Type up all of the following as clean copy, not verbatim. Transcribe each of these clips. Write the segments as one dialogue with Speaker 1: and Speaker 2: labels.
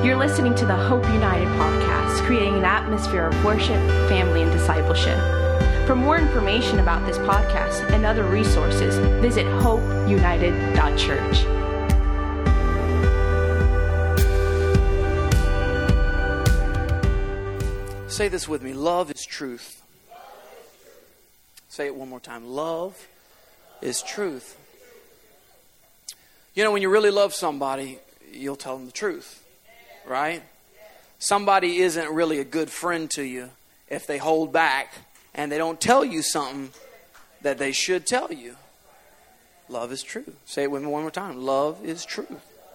Speaker 1: You're listening to the Hope United podcast, creating an atmosphere of worship, family, and discipleship. For more information about this podcast and other resources, visit hopeunited.church.
Speaker 2: Say this with me. Love is truth. Say it one more time. Love is truth. You know, when you really love somebody, you'll tell them the truth. Right? Somebody isn't really a good friend to you if they hold back and they don't tell you something that they should tell you. Love is true. Say it with me one more time. Love is true.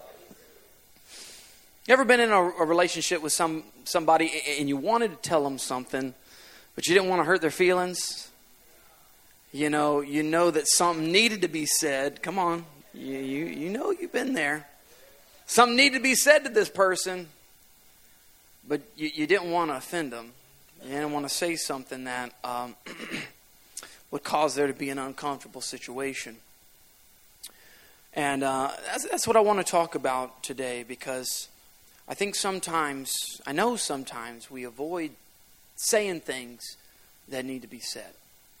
Speaker 2: You ever been in a relationship with somebody and you wanted to tell them something, but you didn't want to hurt their feelings? You know that something needed to be said. Come on. You know you've been there. Something needed to be said to this person, but you didn't want to offend them. You didn't want to say something that would cause there to be an uncomfortable situation. And that's what I want to talk about today, because I know sometimes we avoid saying things that need to be said.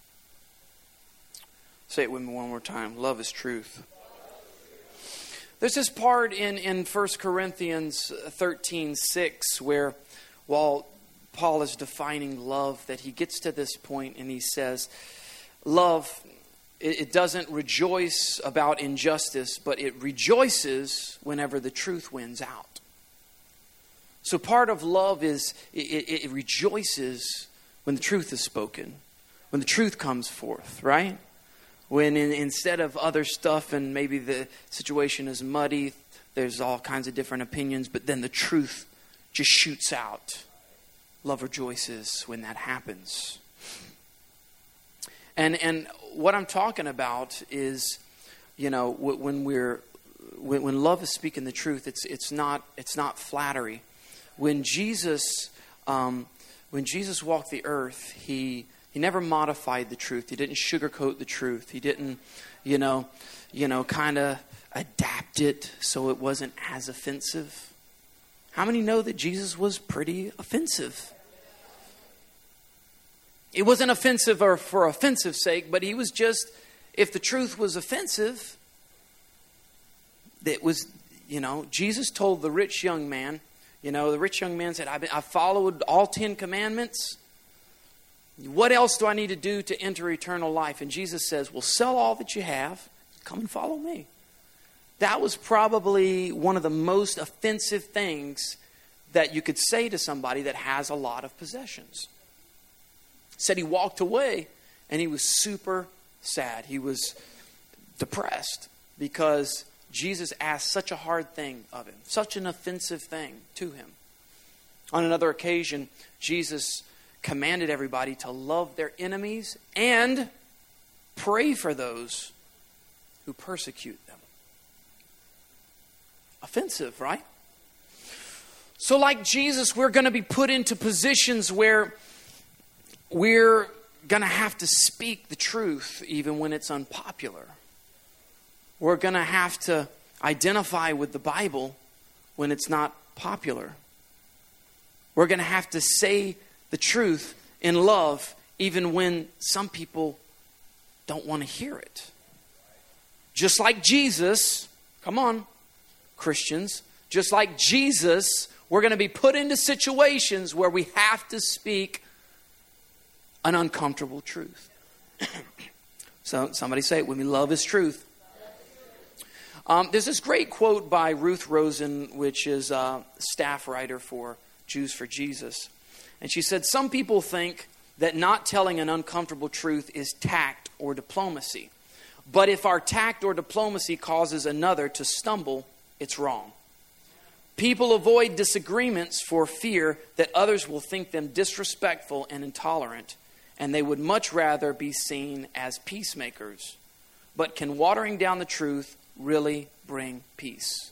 Speaker 2: Say it with me one more time. Love is truth. There's this part in 1 Corinthians 13:6 where, while Paul is defining love, that he gets to this point and he says, love, it doesn't rejoice about injustice, but it rejoices whenever the truth wins out. So part of love is it rejoices when the truth is spoken, when the truth comes forth, right? When instead of other stuff and maybe the situation is muddy, there's all kinds of different opinions, but then the truth just shoots out. Love rejoices when that happens. And what I'm talking about is, when love is speaking the truth, it's not flattery. When Jesus walked the earth, He never modified the truth. He didn't sugarcoat the truth. He didn't, kind of adapt it so it wasn't as offensive. How many know that Jesus was pretty offensive? It wasn't offensive or for offensive sake, but he was just, if the truth was offensive, it was, Jesus told the rich young man, the rich young man said, I followed all 10 commandments. What else do I need to do to enter eternal life? And Jesus says, well, sell all that you have. Come and follow me. That was probably one of the most offensive things that you could say to somebody that has a lot of possessions. Said he walked away and he was super sad. He was depressed because Jesus asked such a hard thing of him, such an offensive thing to him. On another occasion, Jesus commanded everybody to love their enemies and pray for those who persecute them. Offensive, right? So like Jesus, we're going to be put into positions where we're going to have to speak the truth even when it's unpopular. We're going to have to identify with the Bible when it's not popular. We're going to have to say the truth in love, even when some people don't want to hear it. Just like Jesus, come on, Christians, just like Jesus, we're going to be put into situations where we have to speak an uncomfortable truth. So somebody say it with me, love is truth. There's this great quote by Ruth Rosen, which is a staff writer for Jews for Jesus. And she said, some people think that not telling an uncomfortable truth is tact or diplomacy. But if our tact or diplomacy causes another to stumble, it's wrong. People avoid disagreements for fear that others will think them disrespectful and intolerant, and they would much rather be seen as peacemakers. But can watering down the truth really bring peace?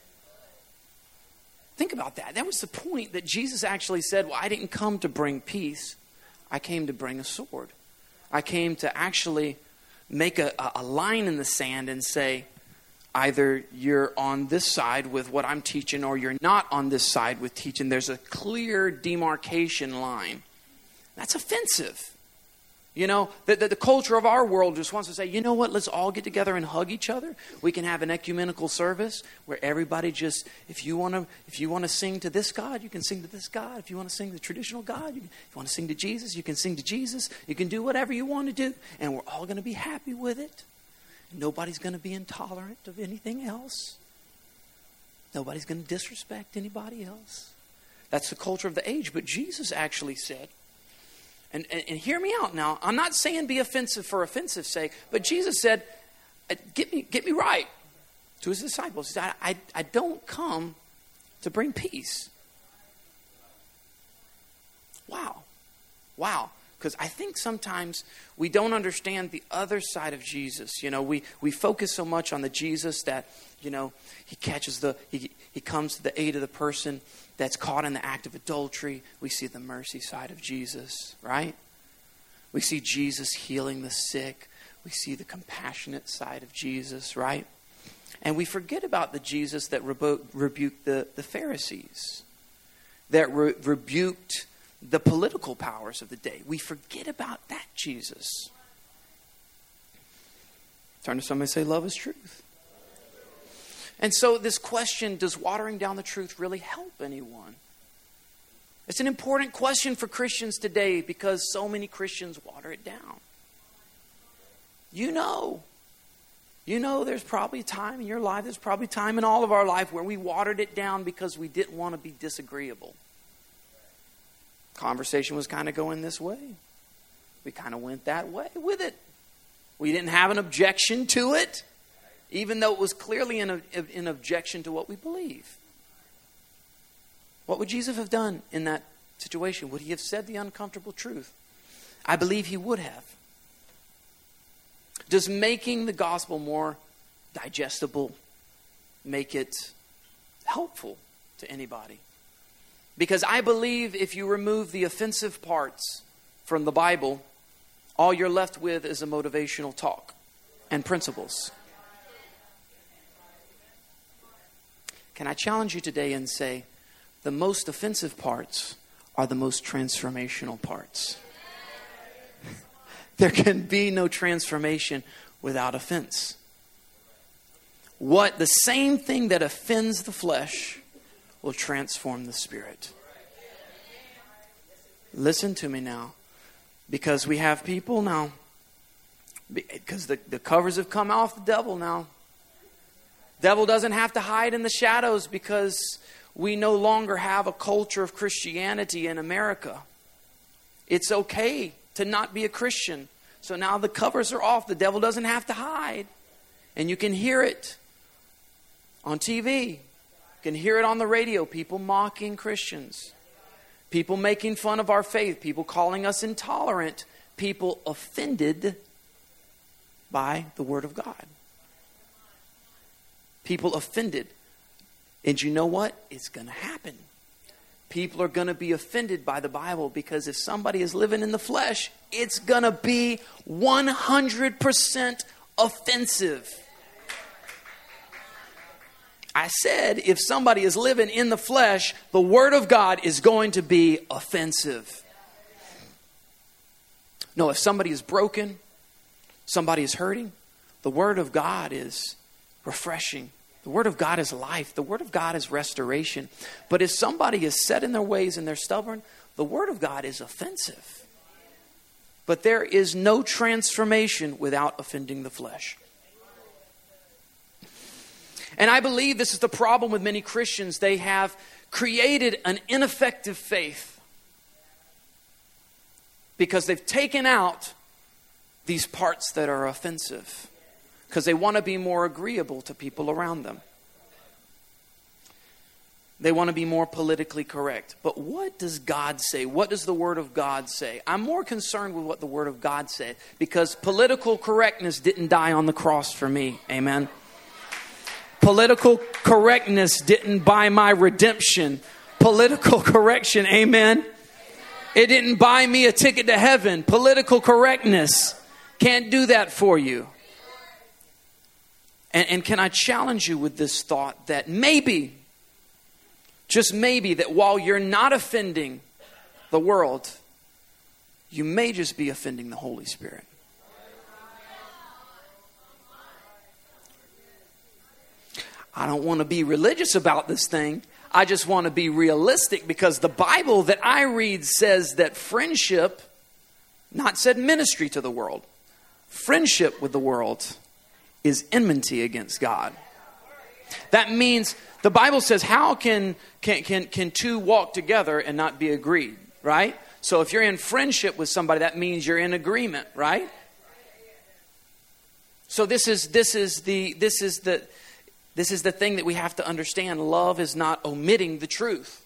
Speaker 2: Think about that. That was the point that Jesus actually said, well, I didn't come to bring peace. I came to bring a sword. I came to actually make a line in the sand and say, Either you're on this side with what I'm teaching or you're not on this side with teaching. There's a clear demarcation line. That's offensive. You know, the culture of our world just wants to say, you know what, let's all get together and hug each other. We can have an ecumenical service where everybody just, if you want to sing to this God, you can sing to this God. If you want to sing the traditional God, if you want to sing to Jesus, you can sing to Jesus. You can do whatever you want to do. And we're all going to be happy with it. Nobody's going to be intolerant of anything else. Nobody's going to disrespect anybody else. That's the culture of the age. But Jesus actually said, and hear me out now, I'm not saying be offensive for offensive sake, but Jesus said, get me right to his disciples. He said, I don't come to bring peace. Wow. Because I think sometimes we don't understand the other side of Jesus. You know, we focus so much on the Jesus that, you know, he comes to the aid of the person that's caught in the act of adultery. We see the mercy side of Jesus, right? We see Jesus healing the sick. We see the compassionate side of Jesus, right? And we forget about the Jesus that rebuked the Pharisees, that rebuked the political powers of the day. We forget about that Jesus. Turn to somebody and say, love is truth. And so this question, does watering down the truth really help anyone? It's an important question for Christians today because so many Christians water it down. You know there's probably a time in your life, there's probably a time in all of our life where we watered it down because we didn't want to be disagreeable. Conversation was kind of going this way. We kind of went that way with it. We didn't have an objection to it, even though it was clearly an objection to what we believe. What would Jesus have done in that situation? Would he have said the uncomfortable truth? I believe he would have. Does making the gospel more digestible make it helpful to anybody? Because I believe if you remove the offensive parts from the Bible, all you're left with is a motivational talk and principles. Can I challenge you today and say, the most offensive parts are the most transformational parts? There can be no transformation without offense. The same thing that offends the flesh will transform the spirit. Listen to me now. Because we have people now. Because the covers have come off the devil now. Devil doesn't have to hide in the shadows because we no longer have a culture of Christianity in America. It's okay to not be a Christian. So now the covers are off. The devil doesn't have to hide. And you can hear it on TV. You can hear it on the radio. People mocking Christians. People making fun of our faith. People calling us intolerant. People offended by the Word of God. People offended. And you know what? It's going to happen. People are going to be offended by the Bible because if somebody is living in the flesh, it's going to be 100% offensive. I said, if somebody is living in the flesh, the Word of God is going to be offensive. No, if somebody is broken, somebody is hurting, the Word of God is refreshing. The Word of God is life. The Word of God is restoration. But if somebody is set in their ways and they're stubborn, the Word of God is offensive. But there is no transformation without offending the flesh. And I believe this is the problem with many Christians. They have created an ineffective faith because they've taken out these parts that are offensive because they want to be more agreeable to people around them. They want to be more politically correct. But what does God say? What does the Word of God say? I'm more concerned with what the Word of God said because political correctness didn't die on the cross for me. Amen. Political correctness didn't buy my redemption. Political correction, amen. It didn't buy me a ticket to heaven. Political correctness can't do that for you. And can I challenge you with this thought that maybe, just maybe, that while you're not offending the world, you may just be offending the Holy Spirit. I don't want to be religious about this thing. I just want to be realistic, because the Bible that I read says that friendship, not said ministry to the world, friendship with the world is enmity against God. That means the Bible says, how can two walk together and not be agreed, right? So if you're in friendship with somebody, that means you're in agreement, right? So this is the thing that we have to understand. Love is not omitting the truth.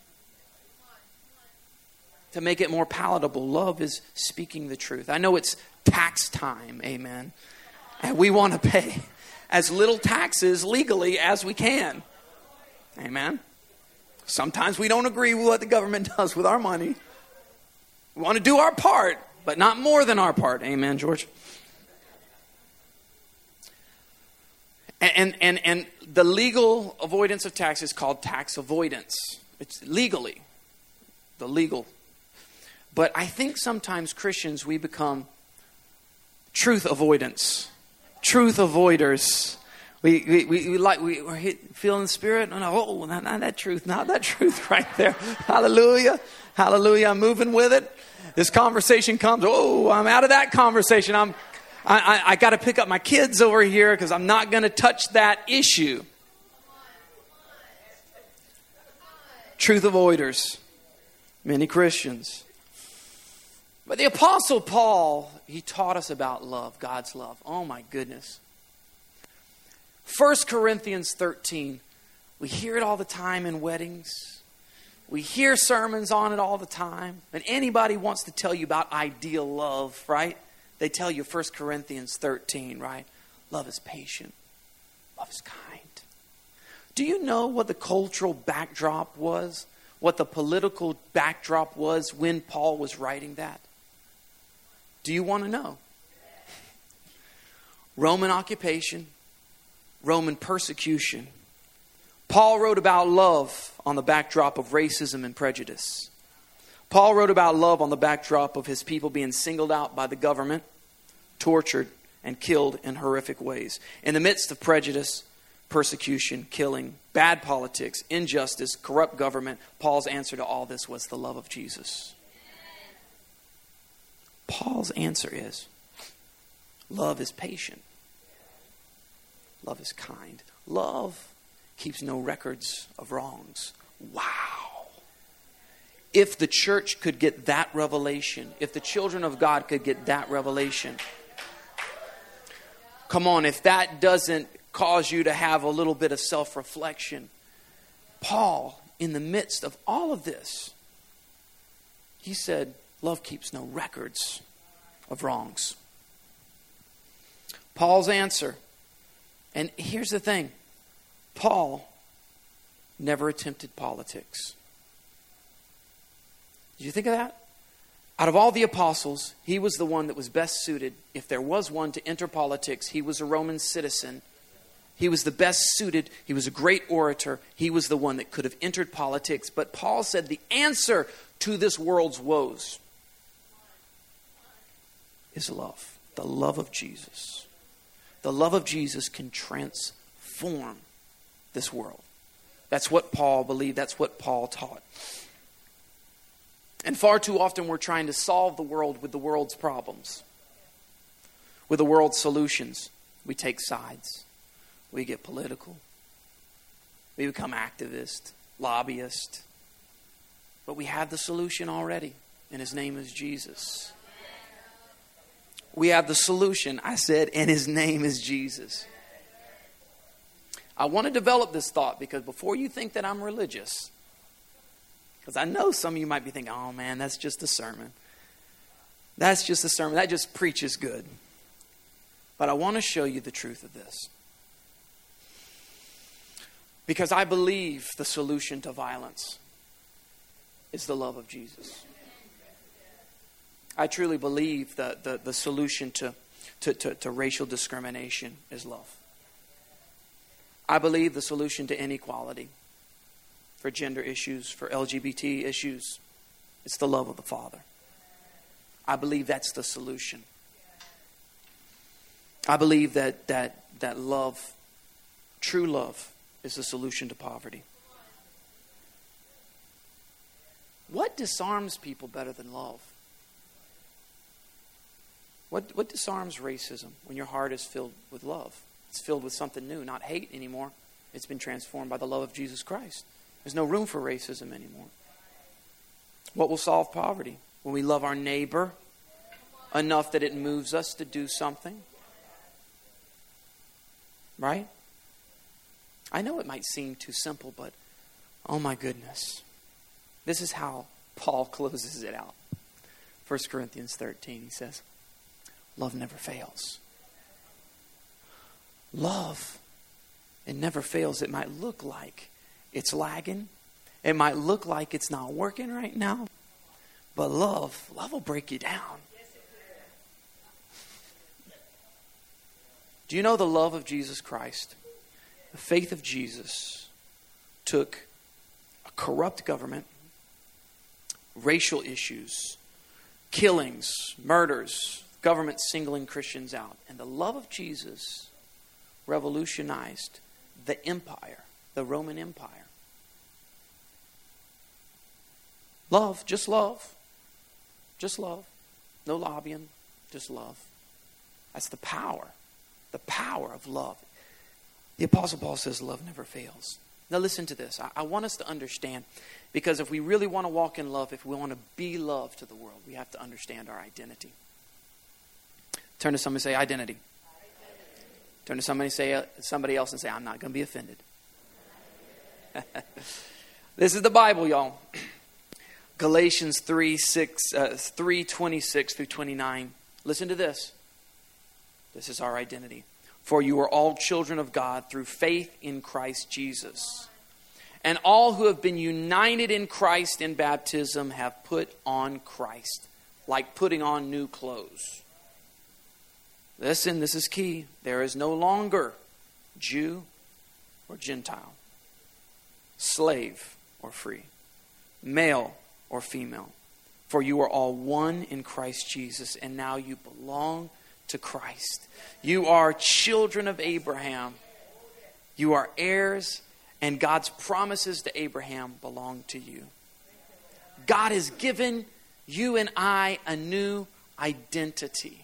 Speaker 2: To make it more palatable, love is speaking the truth. I know it's tax time, amen. And we want to pay as little taxes legally as we can. Amen. Sometimes we don't agree with what the government does with our money. We want to do our part, but not more than our part. Amen, George. And the legal avoidance of tax is called tax avoidance. It's legally. The legal. But I think sometimes Christians, we become truth avoidance. Truth avoiders. We're feeling the Spirit. Oh, not that truth. Not that truth right there. Hallelujah. Hallelujah. I'm moving with it. This conversation comes. Oh, I'm out of that conversation. I got to pick up my kids over here because I'm not going to touch that issue. Truth avoiders. Many Christians. But the Apostle Paul, he taught us about love, God's love. Oh my goodness. 1 Corinthians 13. We hear it all the time in weddings. We hear sermons on it all the time. And anybody wants to tell you about ideal love, right? They tell you 1 Corinthians 13, right? Love is patient. Love is kind. Do you know what the cultural backdrop was? What the political backdrop was when Paul was writing that? Do you want to know? Roman occupation, Roman persecution. Paul wrote about love on the backdrop of racism and prejudice. Paul wrote about love on the backdrop of his people being singled out by the government, tortured, and killed in horrific ways. In the midst of prejudice, persecution, killing, bad politics, injustice, corrupt government, Paul's answer to all this was the love of Jesus. Paul's answer is, love is patient. Love is kind. Love keeps no records of wrongs. Wow. If the church could get that revelation, if the children of God could get that revelation, come on, if that doesn't cause you to have a little bit of self-reflection, Paul, in the midst of all of this, he said, love keeps no records of wrongs. Paul's answer, and here's the thing, Paul never attempted politics. Did you think of that? Out of all the apostles, he was the one that was best suited. If there was one to enter politics, he was a Roman citizen. He was the best suited. He was a great orator. He was the one that could have entered politics. But Paul said the answer to this world's woes is love. The love of Jesus. The love of Jesus can transform this world. That's what Paul believed. That's what Paul taught. And far too often we're trying to solve the world with the world's problems. With the world's solutions. We take sides. We get political. We become activist, lobbyist. But we have the solution already. And his name is Jesus. We have the solution, I said, and his name is Jesus. I want to develop this thought because before you think that I'm religious, because I know some of you might be thinking, oh man, that's just a sermon. That's just a sermon. That just preaches good. But I want to show you the truth of this. Because I believe the solution to violence is the love of Jesus. I truly believe that the solution to racial discrimination is love. I believe the solution to inequality, for gender issues, for LGBT issues, it's the love of the Father. I believe that's the solution. I believe that love, true love, is the solution to poverty. What disarms people better than love? What disarms racism when your heart is filled with love? It's filled with something new, not hate anymore. It's been transformed by the love of Jesus Christ. There's no room for racism anymore. What will solve poverty? When we love our neighbor enough that it moves us to do something. Right? I know it might seem too simple, but oh my goodness. This is how Paul closes it out. 1 Corinthians 13, he says, love never fails. Love, it never fails. It might look like it's lagging. It might look like it's not working right now. But love will break you down. Do you know the love of Jesus Christ? The faith of Jesus took a corrupt government, racial issues, killings, murders, government singling Christians out. And the love of Jesus revolutionized the empire, the Roman Empire. Love, just love. Just love. No lobbying, just love. That's the power of love. The Apostle Paul says love never fails. Now listen to this. I want us to understand, because if we really want to walk in love, if we want to be love to the world, we have to understand our identity. Turn to somebody and say identity. Turn to somebody else and say, I'm not going to be offended. This is the Bible, y'all. Galatians 3:26 through 29. Listen to this. This is our identity. For you are all children of God through faith in Christ Jesus. And all who have been united in Christ in baptism have put on Christ, like putting on new clothes. Listen, this is key. There is no longer Jew or Gentile, slave or free, male or female. For you are all one in Christ Jesus, and now you belong to Christ. You are children of Abraham. You are heirs, and God's promises to Abraham belong to you. God has given you and I a new identity.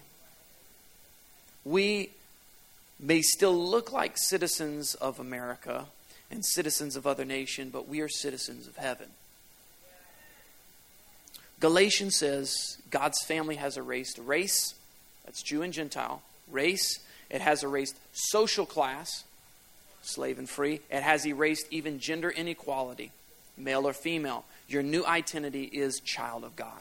Speaker 2: We may still look like citizens of America and citizens of other nations, but we are citizens of heaven. Galatians says God's family has erased race, that's Jew and Gentile, race. It has erased social class, slave and free. It has erased even gender inequality, male or female. Your new identity is child of God.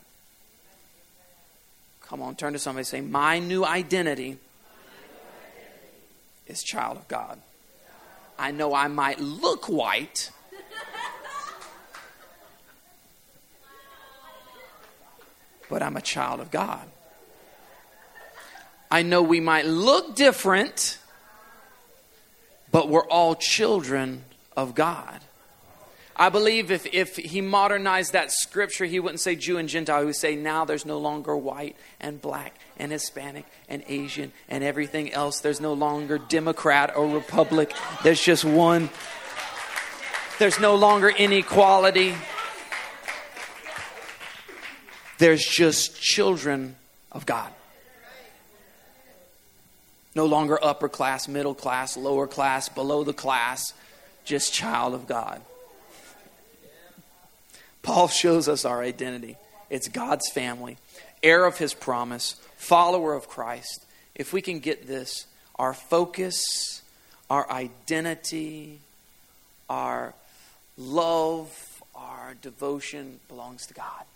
Speaker 2: Come on, turn to somebody and say, my new identity is child of God. I know I might look white, but I'm a child of God. I know we might look different, but we're all children of God. I believe if he modernized that scripture, he wouldn't say Jew and Gentile. He would say now there's no longer white and black and Hispanic and Asian and everything else. There's no longer Democrat or Republic. There's just one. There's no longer inequality. There's just children of God. No longer upper class, middle class, lower class, below the class. Just child of God. Paul shows us our identity. It's God's family, heir of his promise, follower of Christ. If we can get this, our focus, our identity, our love, our devotion belongs to God.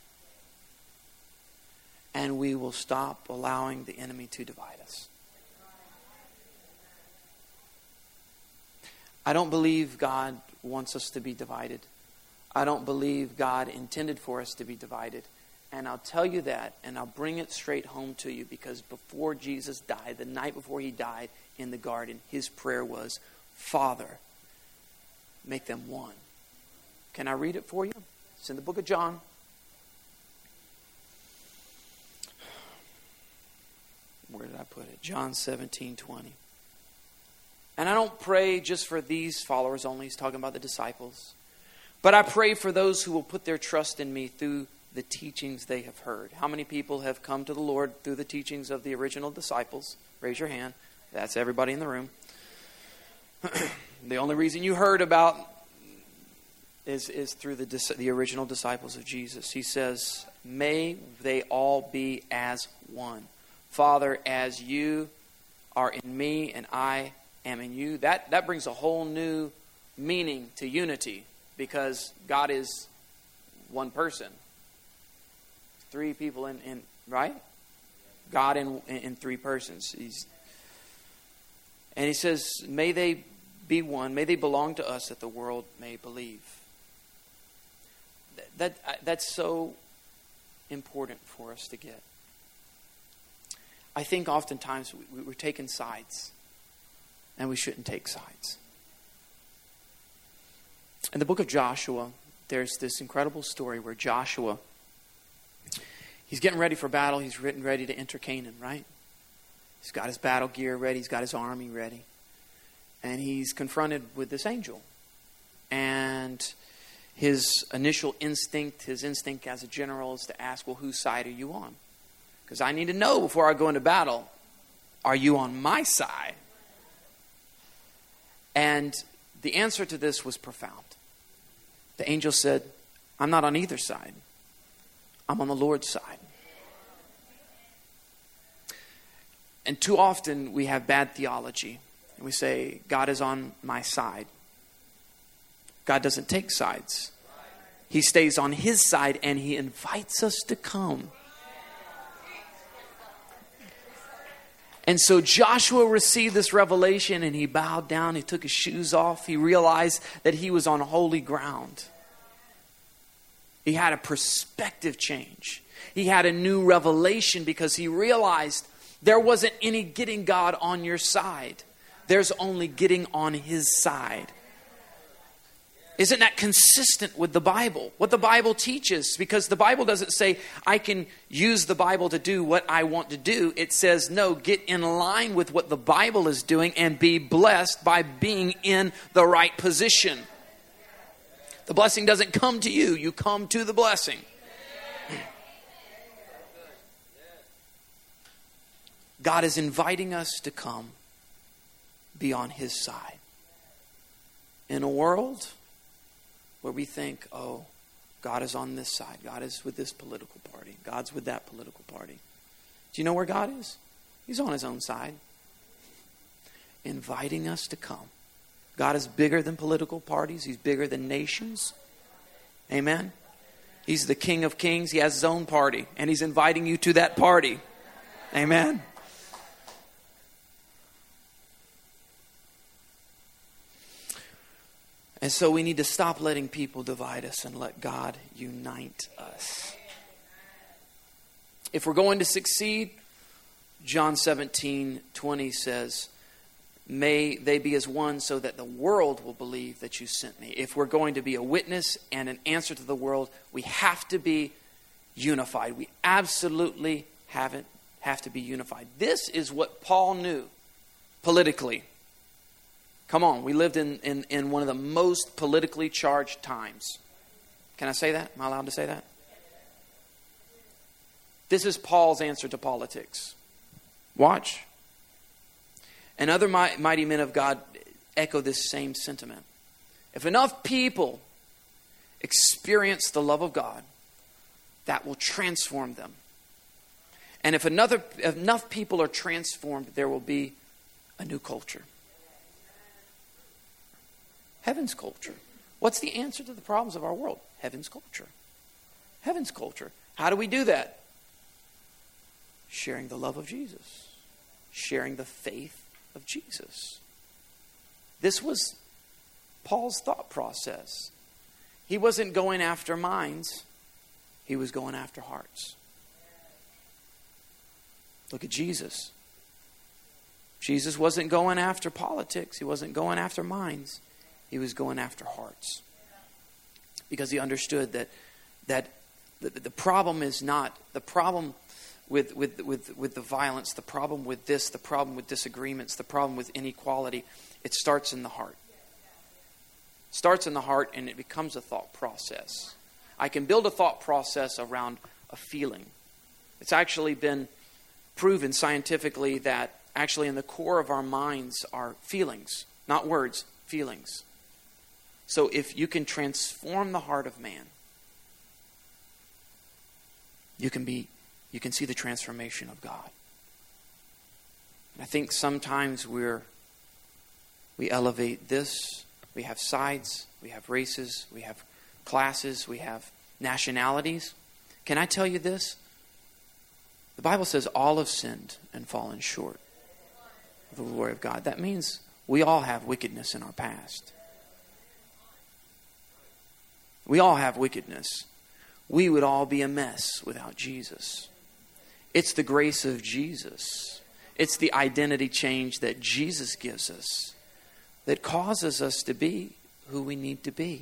Speaker 2: And we will stop allowing the enemy to divide us. I don't believe God wants us to be divided. I don't believe God intended for us to be divided. And I'll tell you that, and I'll bring it straight home to you, because before Jesus died, the night before he died in the garden, his prayer was, Father, make them one. Can I read it for you? It's in the book of John. Where did I put it? John 17:20. And I don't pray just for these followers only. He's talking about the disciples. But I pray for those who will put their trust in me through the teachings they have heard. How many people have come to the Lord through the teachings of the original disciples? Raise your hand. That's everybody in the room. The only reason you heard about is through the original disciples of Jesus. He says, may they all be as one. Father, as you are in me and I am in you. That brings a whole new meaning to unity, because God is one person. Three people in right? God in three persons. And he says, may they be one, may they belong to us, that the world may believe. That's so important for us to get. I think oftentimes we're taking sides, and we shouldn't take sides. In the book of Joshua, there's this incredible story where Joshua, he's getting ready for battle. He's getting ready to enter Canaan, right? He's got his battle gear ready. He's got his army ready. And he's confronted with this angel. And his initial instinct, his instinct as a general, is to ask, well, whose side are you on? Because I need to know before I go into battle, are you on my side? And the answer to this was profound. The angel said, I'm not on either side. I'm on the Lord's side. And too often we have bad theology. And we say, God is on my side. God doesn't take sides. He stays on his side, and he invites us to come. And so Joshua received this revelation, and he bowed down. He took his shoes off. He realized that he was on holy ground. He had a perspective change. He had a new revelation, because he realized there wasn't any getting God on your side. There's only getting on his side. Isn't that consistent with the Bible? What the Bible teaches? Because the Bible doesn't say, I can use the Bible to do what I want to do. It says, no, get in line with what the Bible is doing and be blessed by being in the right position. The blessing doesn't come to you. You come to the blessing. God is inviting us to come be on his side. In a world where we think, oh, God is on this side. God is with this political party. God's with that political party. Do you know where God is? He's on his own side. Inviting us to come. God is bigger than political parties. He's bigger than nations. Amen. He's the King of Kings. He has his own party. And he's inviting you to that party. Amen. And so we need to stop letting people divide us and let God unite us. If we're going to succeed, John 17:20 says, may they be as one so that the world will believe that you sent me. If we're going to be a witness and an answer to the world, we have to be unified. We absolutely have to be unified. This is what Paul knew politically. Come on, we lived in one of the most politically charged times. Can I say that? Am I allowed to say that? This is Paul's answer to politics. Watch. And other mighty men of God echo this same sentiment. If enough people experience the love of God, that will transform them. And if enough people are transformed, there will be a new culture. Heaven's culture. What's the answer to the problems of our world? Heaven's culture. Heaven's culture. How do we do that? Sharing the love of Jesus. Sharing the faith of Jesus. This was Paul's thought process. He wasn't going after minds. He was going after hearts. Look at Jesus. Jesus wasn't going after politics. He wasn't going after minds. He was going after hearts. Because he understood that the problem is not, the problem with the violence, the problem with this, the problem with disagreements, the problem with inequality, it starts in the heart. It starts in the heart and it becomes a thought process. I can build a thought process around a feeling. It's actually been proven scientifically that actually in the core of our minds are feelings, not words, feelings. So if you can transform the heart of man, you can see the transformation of God. And I think sometimes we elevate this. We have sides, we have races, we have classes, we have nationalities. Can I tell you this? The Bible says all have sinned and fallen short of the glory of God. That means we all have wickedness in our past. We all have wickedness. We would all be a mess without Jesus. It's the grace of Jesus. It's the identity change that Jesus gives us that causes us to be who we need to be.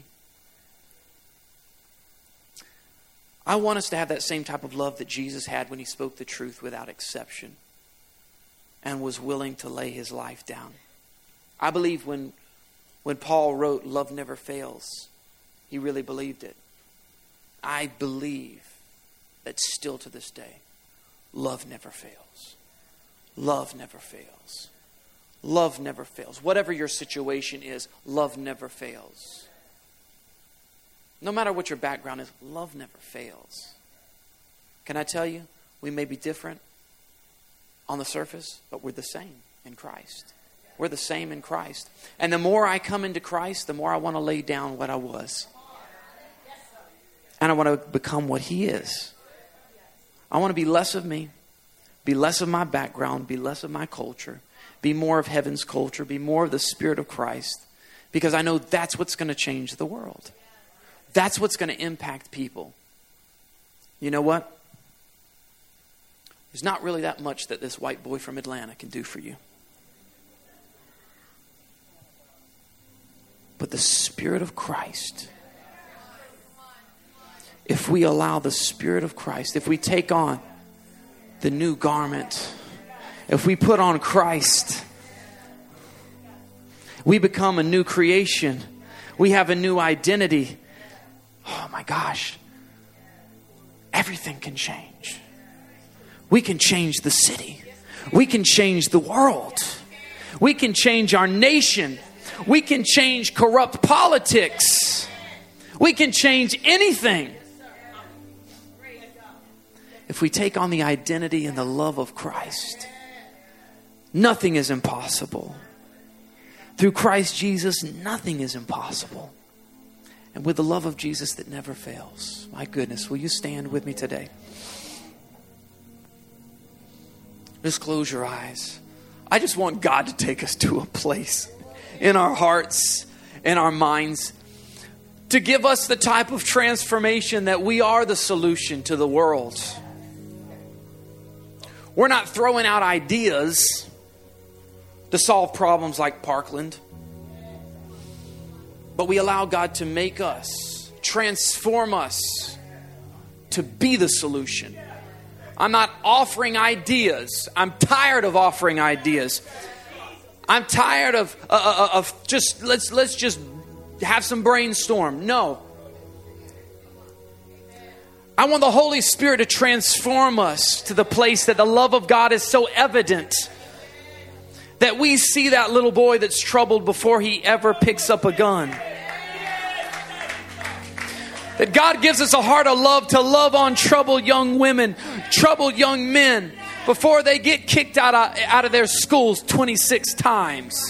Speaker 2: I want us to have that same type of love that Jesus had when he spoke the truth without exception and was willing to lay his life down. I believe when Paul wrote, "Love never fails," he really believed it. I believe that still to this day, love never fails. Love never fails. Love never fails. Whatever your situation is, love never fails. No matter what your background is, love never fails. Can I tell you, we may be different on the surface, but we're the same in Christ. We're the same in Christ. And the more I come into Christ, the more I want to lay down what I was. And I want to become what he is. I want to be less of me, be less of my background, be less of my culture, be more of heaven's culture, be more of the Spirit of Christ. Because I know that's what's going to change the world. That's what's going to impact people. You know what? There's not really that much that this white boy from Atlanta can do for you. But the Spirit of Christ, if we allow the Spirit of Christ, if we take on the new garment, if we put on Christ, we become a new creation. We have a new identity. Oh my gosh. Everything can change. We can change the city. We can change the world. We can change our nation. We can change corrupt politics. We can change anything. If we take on the identity and the love of Christ, nothing is impossible. Through Christ Jesus, nothing is impossible. And with the love of Jesus that never fails. My goodness, will you stand with me today? Just close your eyes. I just want God to take us to a place in our hearts, in our minds, to give us the type of transformation that we are the solution to the world. We're not throwing out ideas to solve problems like Parkland. But we allow God to make us, transform us to be the solution. I'm not offering ideas. I'm tired of offering ideas. I'm tired of just, let's just have some brainstorm. No. I want the Holy Spirit to transform us to the place that the love of God is so evident that we see that little boy that's troubled before he ever picks up a gun. That God gives us a heart of love to love on troubled young women, troubled young men before they get kicked out of their schools 26 times.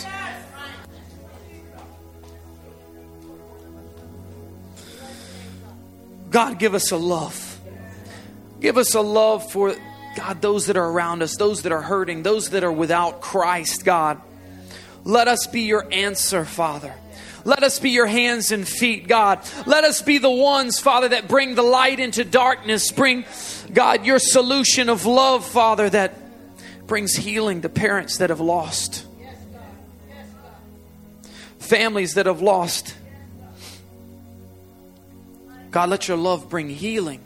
Speaker 2: God, give us a love. Give us a love for, God, those that are around us, those that are hurting, those that are without Christ, God. Let us be your answer, Father. Let us be your hands and feet, God. Let us be the ones, Father, that bring the light into darkness. Bring, God, your solution of love, Father, that brings healing to parents that have lost. families that have lost. God, let your love bring healing.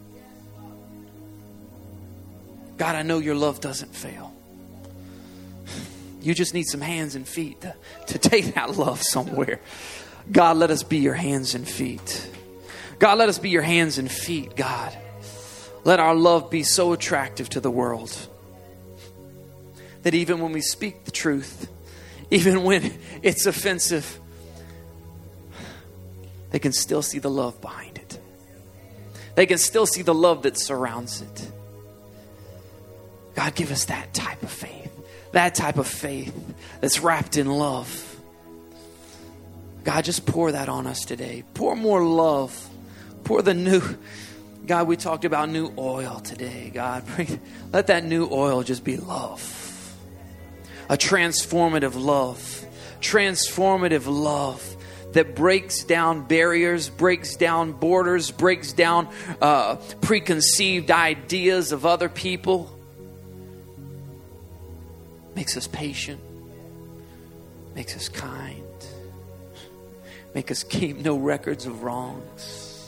Speaker 2: God, I know your love doesn't fail. You just need some hands and feet to take that love somewhere. God, let us be your hands and feet. God, let us be your hands and feet, God. Let our love be so attractive to the world that even when we speak the truth, even when it's offensive, they can still see the love behind it. They can still see the love that surrounds it. God, give us that type of faith. That type of faith that's wrapped in love. God, just pour that on us today. Pour more love. Pour the new. God, we talked about new oil today. God, let that new oil just be love. A transformative love. Transformative love that breaks down barriers, breaks down borders, breaks down preconceived ideas of other people. Makes us patient. Makes us kind. Make us keep no records of wrongs.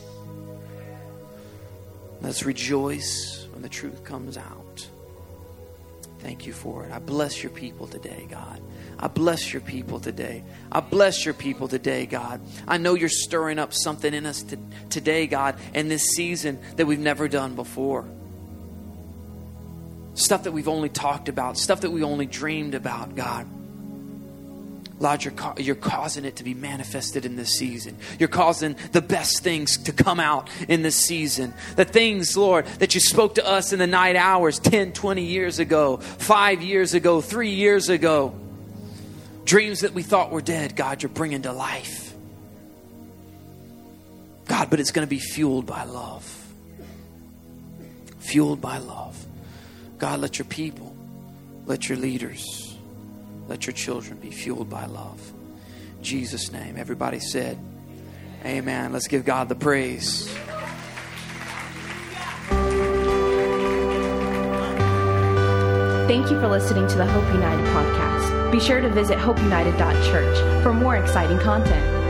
Speaker 2: Let's rejoice when the truth comes out. Thank you for it. I bless your people today, God. I bless your people today. I bless your people today, God. I know you're stirring up something in us today, God, in this season that we've never done before. Stuff that we've only talked about, stuff that we only dreamed about, God. Lord, you're causing it to be manifested in this season. You're causing the best things to come out in this season. The things, Lord, that you spoke to us in the night hours 10, 20 years ago, 5 years ago, 3 years ago. Dreams that we thought were dead, God, you're bringing to life. God, but it's going to be fueled by love. Fueled by love. God, let your people, let your leaders, let your children be fueled by love. In Jesus' name. Everybody said, amen. Let's give God the praise.
Speaker 1: Thank you for listening to the Hope United podcast. Be sure to visit hopeunited.church for more exciting content.